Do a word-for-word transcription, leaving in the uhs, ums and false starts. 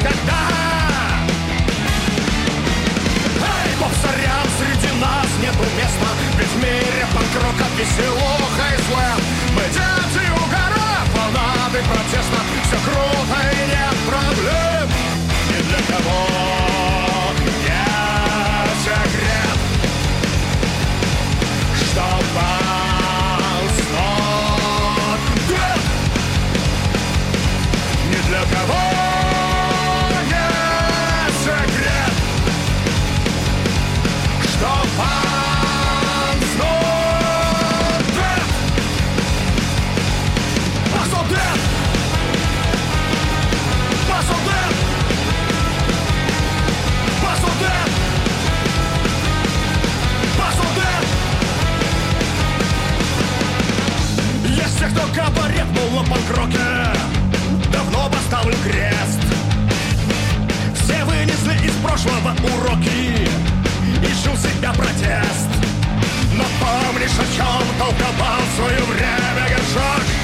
никогда. Эй, попсарям среди нас нету места, ведь в мире панк-рока, веселуха и слэм. Мы дети угора, фанаты протеста, все круто и нет проблем. Ни для кого нет секрет, что панк снова дед. Ни для кого нет секрет, что панк снова дед. Пасо дед, пасо дед, пасо дед, пасо дед. Есть те, кто габаритнул на панк-роке, давно поставлен крест. Все вынесли из прошлого уроки, и жил себя протест. Но помнишь, о чем толковал в свое время Гершок?